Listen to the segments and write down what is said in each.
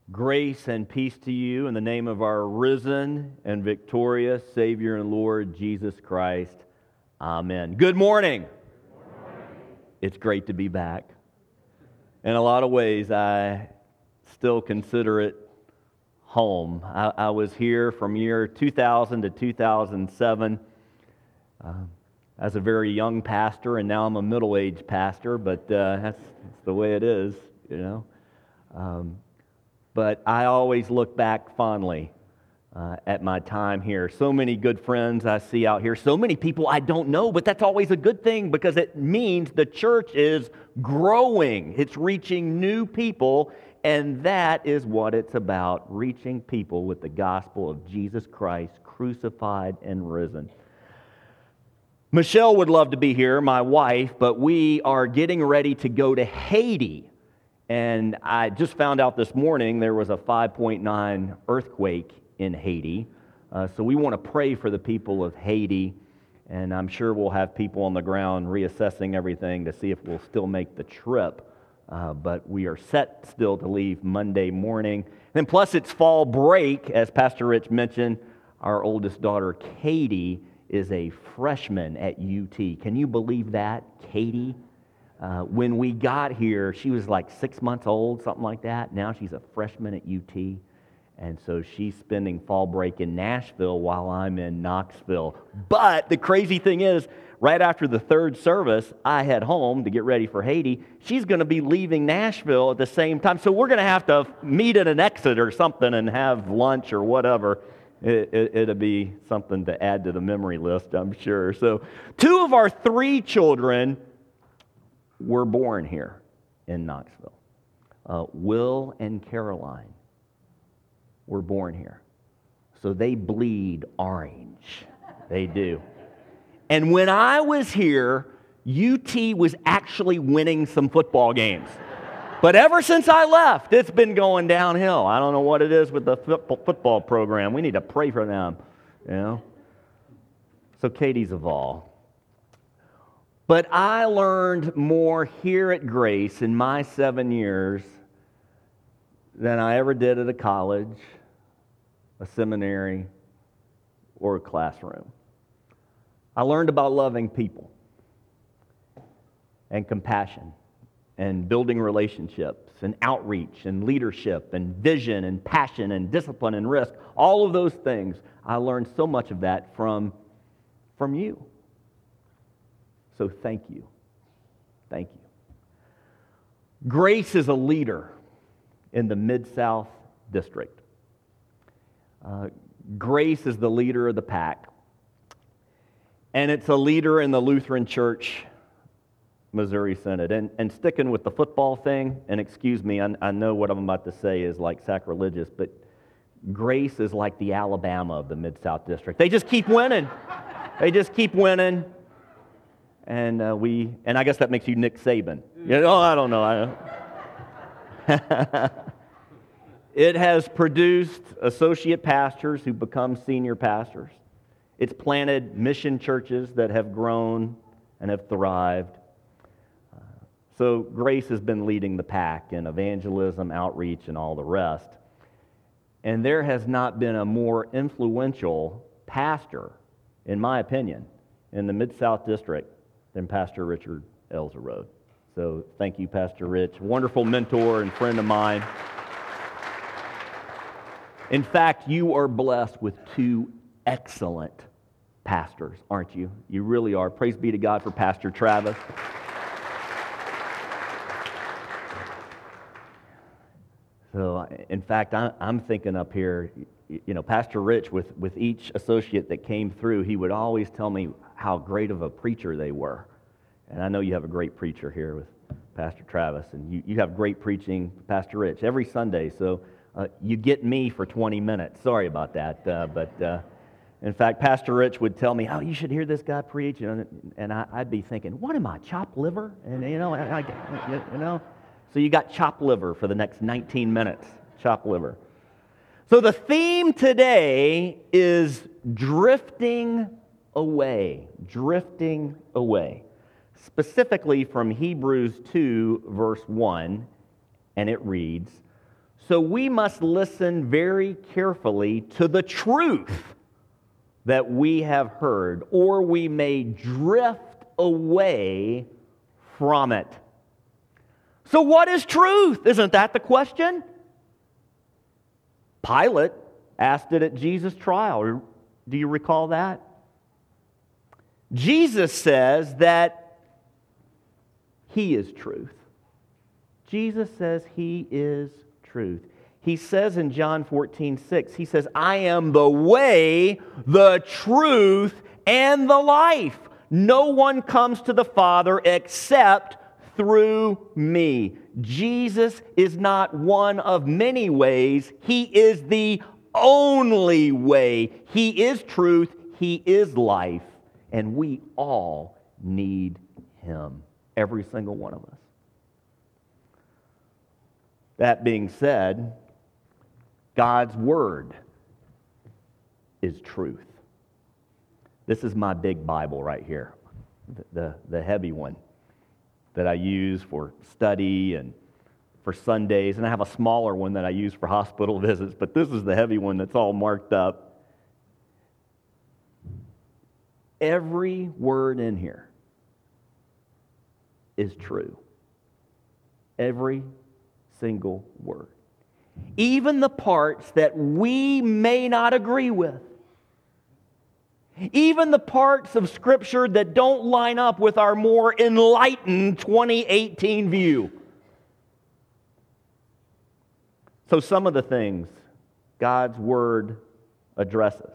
Grace and peace to you in the name of our risen and victorious Savior and Lord Jesus Christ. Amen. Good morning. It's great to be back. In a lot of ways, I still consider it home. I was here from year 2000 to 2007 as a very young pastor, and now I'm a middle-aged pastor, but that's the way it is, you know. But I always look back fondly at my time here. So many good friends I see out here. So many people I don't know, but that's always a good thing because it means the church is growing. It's reaching new people, and that is what it's about, reaching people with the gospel of Jesus Christ, crucified and risen. Michelle would love to be here, my wife, but we are getting ready to go to Haiti. And I just found out this morning there was a 5.9 earthquake in Haiti. So we want to pray for the people of Haiti. And I'm sure we'll have people on the ground reassessing everything to see if we'll still make the trip. But we are set still to leave Monday morning. And plus it's fall break, as Pastor Rich mentioned. Our oldest daughter, Katie, is a freshman at UT. Can you believe that, Katie? When we got here, she was like 6 months old, something like that. Now she's a freshman at UT. And so she's spending fall break in Nashville while I'm in Knoxville. But the crazy thing is, right after the third service, I head home to get ready for Haiti. She's going to be leaving Nashville at the same time. So we're going to have to meet at an exit or something and have lunch or whatever. It'll be something to add to the memory list, I'm sure. So 2 of our 3 children were born here in Knoxville. Will and Caroline were born here. So they bleed orange. They do. And when I was here, UT was actually winning some football games. But ever since I left, it's been going downhill. I don't know what it is with the football program. We need to pray for them, you know. So Katie's of all. But I learned more here at Grace in my 7 years than I ever did at a college, a seminary, or a classroom. I learned about loving people and compassion and building relationships and outreach and leadership and vision and passion and discipline and risk. All of those things, I learned so much of that from you. So thank you. Thank you. Grace is a leader in the Mid-South District. Grace is the leader of the pack. And it's a leader in the Lutheran Church Missouri Synod. And sticking with the football thing, and excuse me, I know what I'm about to say is like sacrilegious, but Grace is like the Alabama of the Mid-South District. They just keep winning. They just keep winning. And I guess that makes you Nick Saban. You know, I don't know. It has produced associate pastors who become senior pastors. It's planted mission churches that have grown and have thrived. So Grace has been leading the pack in evangelism, outreach, and all the rest. And there has not been a more influential pastor, in my opinion, in the Mid-South District than Pastor Richard Elzerode. So thank you, Pastor Rich. Wonderful mentor and friend of mine. In fact, you are blessed with 2 excellent pastors, aren't you? You really are. Praise be to God for Pastor Travis. So, in fact, I'm thinking up here, you know, Pastor Rich, with each associate that came through, he would always tell me how great of a preacher they were. And I know you have a great preacher here with Pastor Travis, and you have great preaching, Pastor Rich, every Sunday. So you get me for 20 minutes. Sorry about that. But in fact, Pastor Rich would tell me, oh, you should hear this guy preach. And I'd be thinking, what am I, chopped liver? And, you know. So you got chopped liver for the next 19 minutes, chopped liver. So the theme today is drifting away, specifically from Hebrews 2, verse 1, and it reads, So we must listen very carefully to the truth that we have heard, or we may drift away from it. So what is truth? Isn't that the question? Pilate asked it at Jesus' trial. Do you recall that? Jesus says that He is truth. Jesus says He is truth. He says in John 14:6, He says, I am the way, the truth, and the life. No one comes to the Father except through me. Jesus is not one of many ways. He is the only way. He is truth. He is life. And we all need Him. Every single one of us. That being said, God's Word is truth. This is my big Bible right here, the heavy one that I use for study and for Sundays, and I have a smaller one that I use for hospital visits, but this is the heavy one that's all marked up. Every word in here is true. Every single word. Even the parts that we may not agree with. Even the parts of Scripture that don't line up with our more enlightened 2018 view. So some of the things God's Word addresses.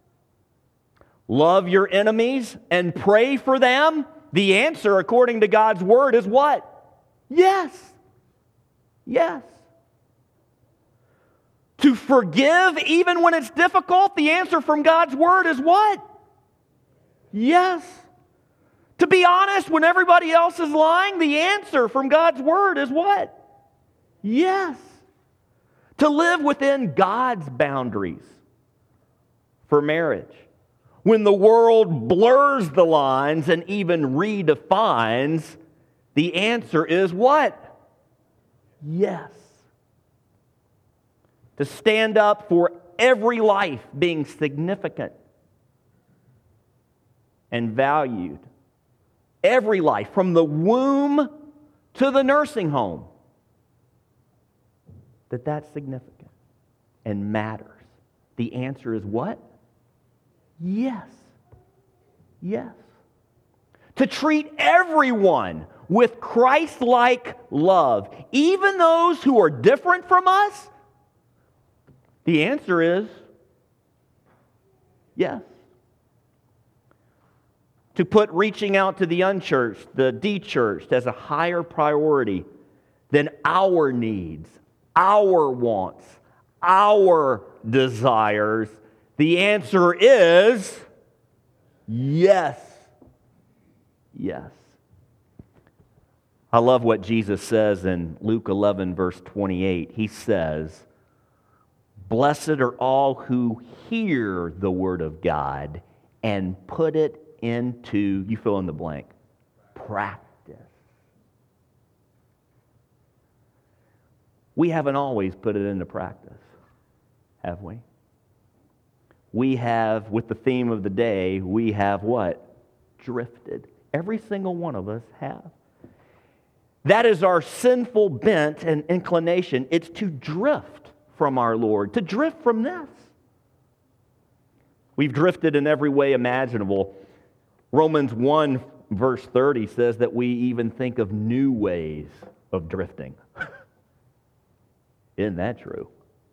Love your enemies and pray for them. The answer, according to God's Word, is what? Yes. Yes. To forgive even when it's difficult, the answer from God's Word is what? Yes. To be honest when everybody else is lying, the answer from God's Word is what? Yes. To live within God's boundaries for marriage. When the world blurs the lines and even redefines, the answer is what? Yes. To stand up for every life being significant and valued. Every life, from the womb to the nursing home. That's significant and matters. The answer is what? Yes. Yes. To treat everyone with Christ-like love, even those who are different from us, the answer is yes. To put reaching out to the unchurched, the de-churched, as a higher priority than our needs, our wants, our desires, the answer is yes. Yes. I love what Jesus says in Luke 11, verse 28. He says, blessed are all who hear the word of God and put it into, you fill in the blank, practice. We haven't always put it into practice, have we? We have, with the theme of the day, we have what? Drifted. Every single one of us have. That is our sinful bent and inclination. It's to drift from our Lord, to drift from this. We've drifted in every way imaginable. Romans 1, verse 30 says that we even think of new ways of drifting. Isn't that true?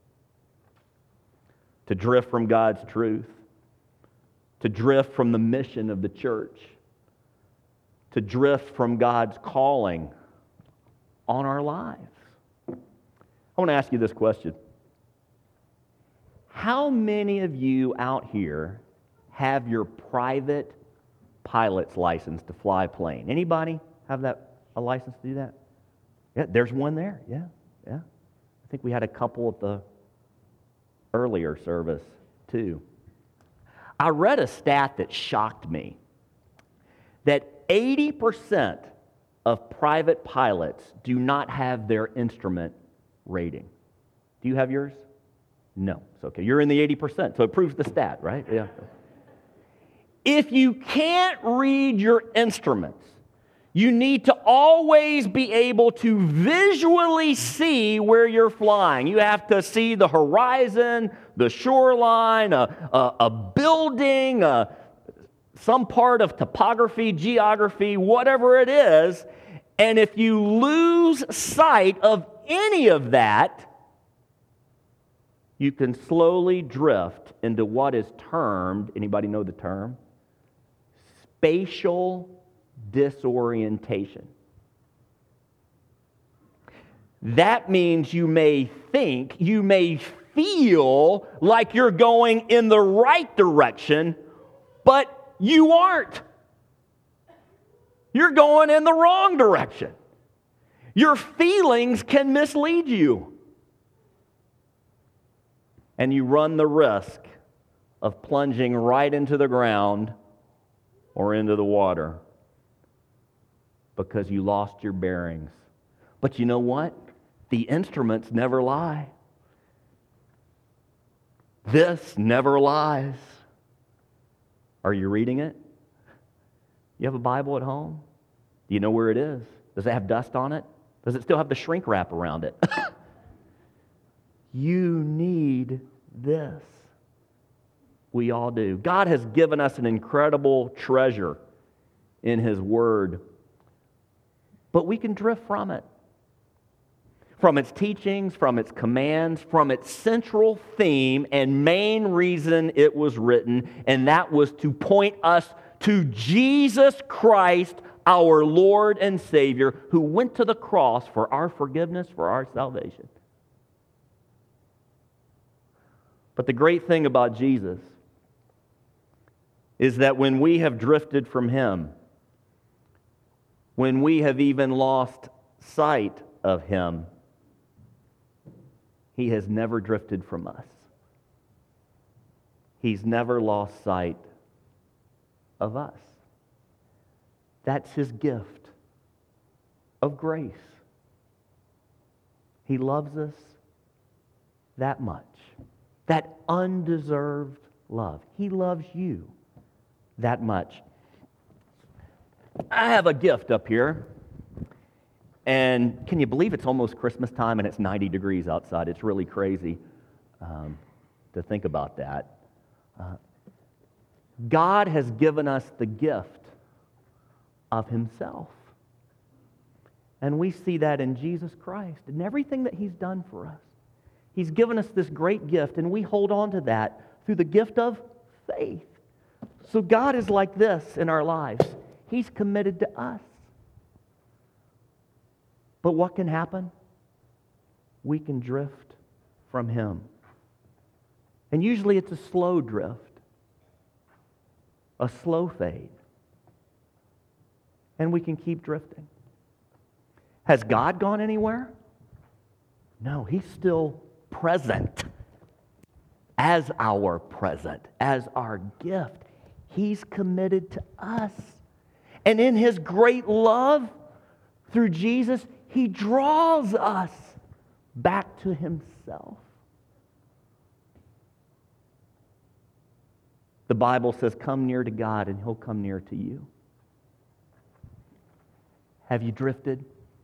To drift from God's truth, to drift from the mission of the church, to drift from God's calling on our lives. I want to ask you this question. How many of you out here have your private pilot's license to fly a plane? Anybody have a license to do that? Yeah, there's one there. Yeah. I think we had a couple at the earlier service too. I read a stat that shocked me. That 80% of private pilots do not have their instrument rating. Do you have yours? No. It's okay. You're in the 80%, so it proves the stat, right? Yeah. If you can't read your instruments, you need to always be able to visually see where you're flying. You have to see the horizon, the shoreline, a building, some part of topography, geography, whatever it is. And if you lose sight of any of that, you can slowly drift into what is termed, anybody know the term? Spatial disorientation. That means you may think, you may feel like you're going in the right direction, but you aren't. You're going in the wrong direction. Your feelings can mislead you. And you run the risk of plunging right into the ground or into the water because you lost your bearings. But you know what? The instruments never lie. This never lies. Are you reading it? You have a Bible at home? Do you know where it is? Does it have dust on it? Does it still have the shrink wrap around it? You need this. We all do. God has given us an incredible treasure in His Word, but we can drift from it. From its teachings, from its commands, from its central theme and main reason it was written, and that was to point us to Jesus Christ, our Lord and Savior, who went to the cross for our forgiveness, for our salvation. But the great thing about Jesus is that when we have drifted from Him, when we have even lost sight of Him, He has never drifted from us. He's never lost sight of us. That's His gift of grace. He loves us that much. That undeserved love. He loves you that much. I have a gift up here. And can you believe it's almost Christmas time and it's 90 degrees outside? It's really crazy to think about that. God has given us the gift of Himself. And we see that in Jesus Christ and everything that He's done for us. He's given us this great gift, and we hold on to that through the gift of faith. So God is like this in our lives. He's committed to us. But what can happen? We can drift from Him. And usually it's a slow drift, a slow fade. And we can keep drifting. Has God gone anywhere? No, He's still present as our present, as our gift. He's committed to us. And in His great love through Jesus, He draws us back to Himself. The Bible says, come near to God and He'll come near to you. Have you drifted?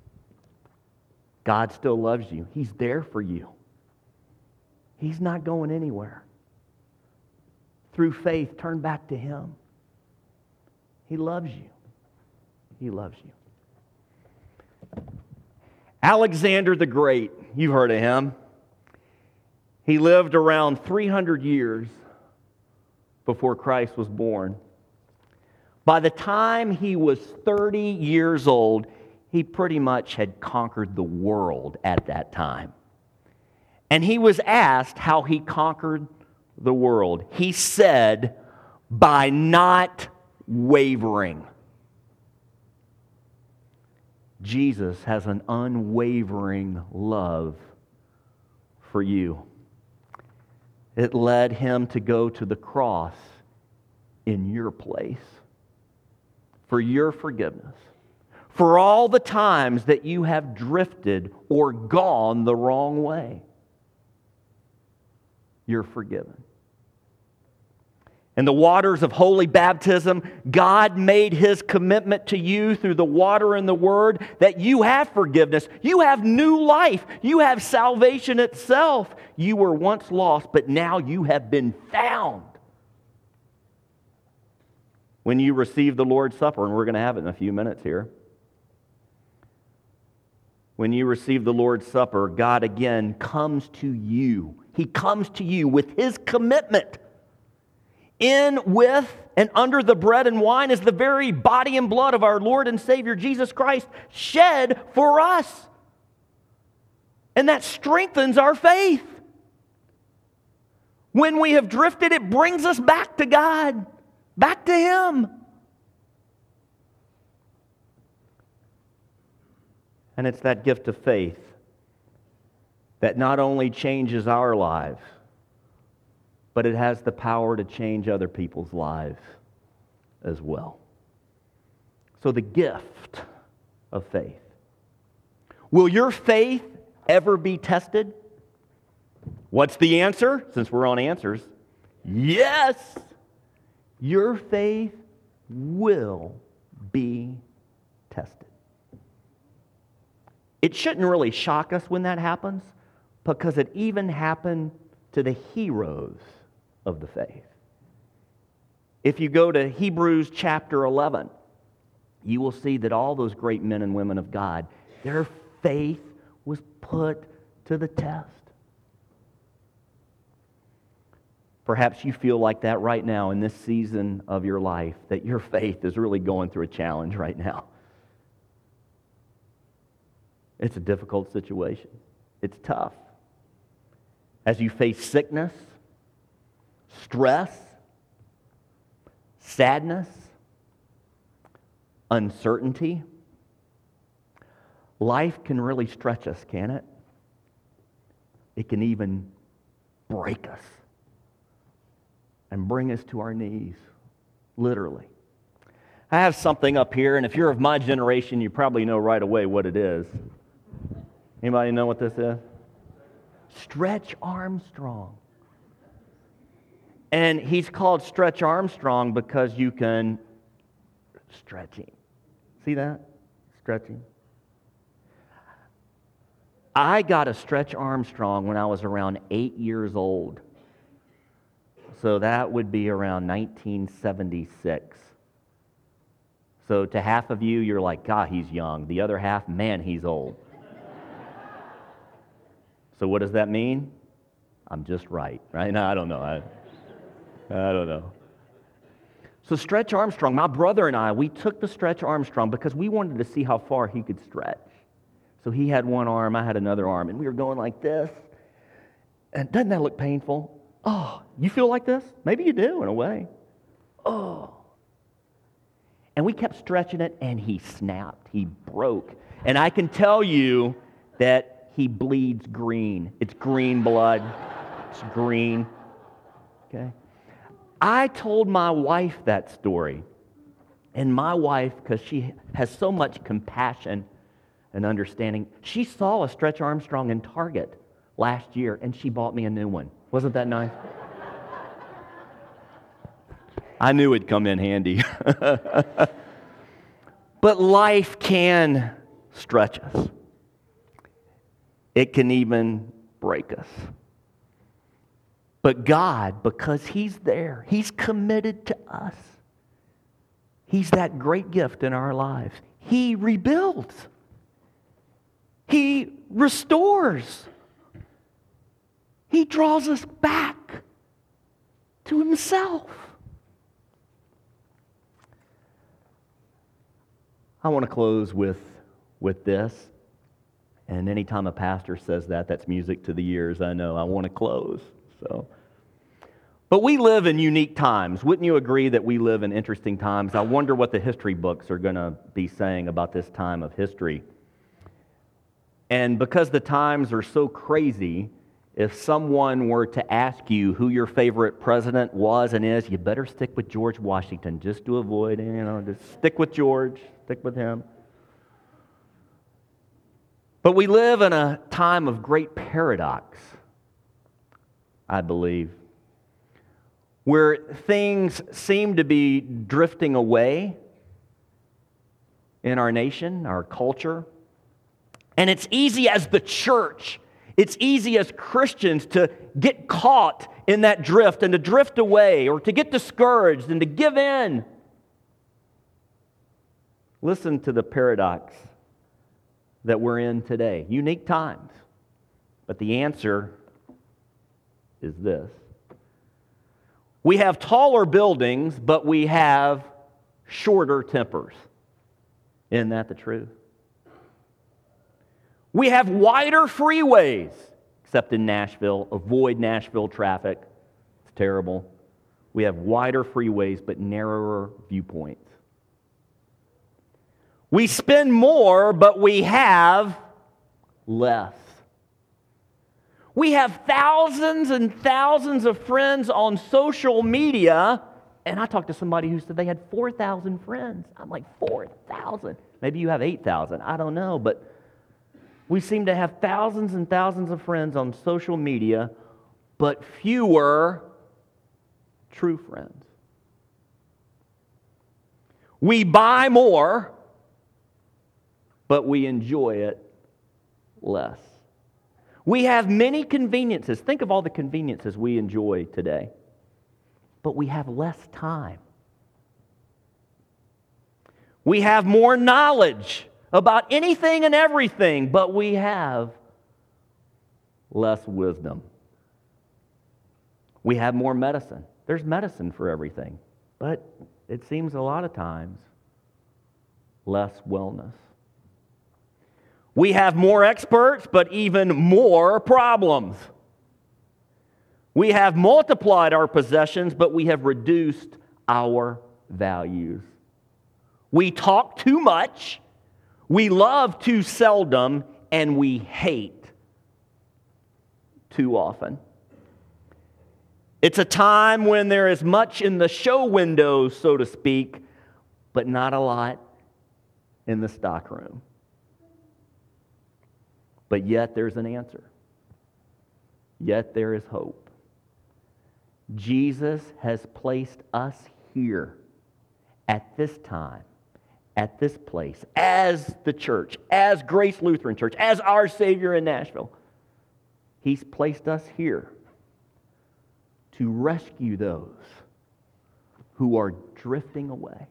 God still loves you. He's there for you. He's not going anywhere. Through faith, turn back to Him. He loves you. He loves you. Alexander the Great, you've heard of him. He lived around 300 years before Christ was born. By the time he was 30 years old, he pretty much had conquered the world at that time. And he was asked how he conquered the world. He said, by not wavering. Jesus has an unwavering love for you. It led Him to go to the cross in your place for your forgiveness, for all the times that you have drifted or gone the wrong way. you're forgiven. In the waters of holy baptism, God made His commitment to you through the water and the Word that you have forgiveness. You have new life. You have salvation itself. You were once lost, but now you have been found. When you receive the Lord's Supper, and we're going to have it in a few minutes here. When you receive the Lord's Supper, God again comes to you. He comes to you with His commitment. In, with, and under the bread and wine is the very body and blood of our Lord and Savior Jesus Christ shed for us. And that strengthens our faith. When we have drifted, it brings us back to God, back to Him. And it's that gift of faith that not only changes our lives, but it has the power to change other people's lives as well. So the gift of faith. Will your faith ever be tested? What's the answer? Since we're on answers, yes, your faith will be tested. It shouldn't really shock us when that happens, because it even happened to the heroes of the faith. If you go to Hebrews chapter 11, you will see that all those great men and women of God, their faith was put to the test. Perhaps you feel like that right now in this season of your life, that your faith is really going through a challenge right now. It's a difficult situation. It's tough. As you face sickness, stress, sadness, uncertainty, life can really stretch us, can it? It can even break us and bring us to our knees, literally. I have something up here, and if you're of my generation, you probably know right away what it is. Anybody know what this is? Stretch Armstrong. And he's called Stretch Armstrong because you can stretch him. See that? Stretching. I got a Stretch Armstrong when I was around 8 years old. So that would be around 1976. So to half of you, you're like, God, he's young. The other half, man, he's old. So what does that mean? I'm just right? No, I don't know. I don't know. So Stretch Armstrong, my brother and I, we took the Stretch Armstrong because we wanted to see how far he could stretch. So he had one arm, I had another arm, and we were going like this. And doesn't that look painful? Oh, you feel like this? Maybe you do in a way. Oh. And we kept stretching it, and he snapped. He broke. And I can tell you that he bleeds green. It's green blood. It's green. Okay? I told my wife that story. And my wife, because she has so much compassion and understanding, she saw a Stretch Armstrong in Target last year, and she bought me a new one. Wasn't that nice? I knew it'd come in handy. But life can stretch us. It can even break us. But God, because He's there, He's committed to us. He's that great gift in our lives. He rebuilds. He restores. He draws us back to Himself. I want to close with this. And anytime a pastor says that, that's music to the ears. I know. I want to close. But we live in unique times. Wouldn't you agree that we live in interesting times? I wonder what the history books are going to be saying about this time of history. And because the times are so crazy, if someone were to ask you who your favorite president was and is, you better stick with George Washington just to avoid, just stick with George, stick with him. But we live in a time of great paradox. I believe, where things seem to be drifting away in our nation, our culture. And it's easy as the church, it's easy as Christians to get caught in that drift and to drift away or to get discouraged and to give in. Listen to the paradox that we're in today. Unique times. But the answer is this. We have taller buildings, but we have shorter tempers. Isn't that the truth? We have wider freeways, except in Nashville. Avoid Nashville traffic. It's terrible. We have wider freeways, but narrower viewpoints. We spend more, but we have less. We have thousands and thousands of friends on social media, and I talked to somebody who said they had 4,000 friends. I'm like, 4,000? Maybe you have 8,000. I don't know, but we seem to have thousands and thousands of friends on social media, but fewer true friends. We buy more, but we enjoy it less. We have many conveniences. Think of all the conveniences we enjoy today. But we have less time. We have more knowledge about anything and everything, but we have less wisdom. We have more medicine. There's medicine for everything, but it seems a lot of times less wellness. We have more experts, but even more problems. We have multiplied our possessions, but we have reduced our values. We talk too much, we love too seldom, and we hate too often. It's a time when there is much in the show window, so to speak, but not a lot in the stockroom. But yet there's an answer. Yet there is hope. Jesus has placed us here at this time, at this place, as the church, as Grace Lutheran Church, as our Savior in Nashville. He's placed us here to rescue those who are drifting away.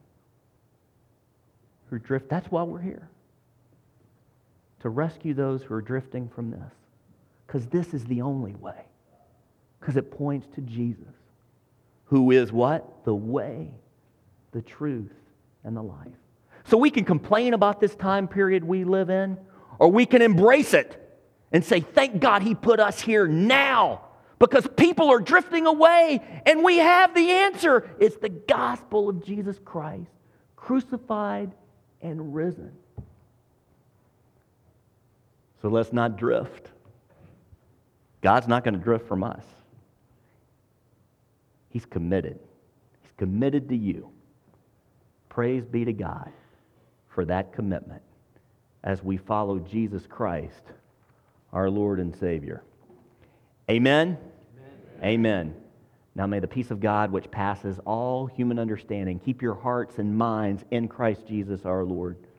That's why we're here. To rescue those who are drifting from this. Because this is the only way. Because it points to Jesus, who is what? The way, the truth, and the life. So we can complain about this time period we live in, or we can embrace it and say, thank God He put us here now, because people are drifting away, and we have the answer. It's the gospel of Jesus Christ, crucified and risen. So let's not drift. God's not going to drift from us. He's committed. He's committed to you. Praise be to God for that commitment as we follow Jesus Christ, our Lord and Savior. Amen? Amen. Now may the peace of God, which passes all human understanding, keep your hearts and minds in Christ Jesus our Lord.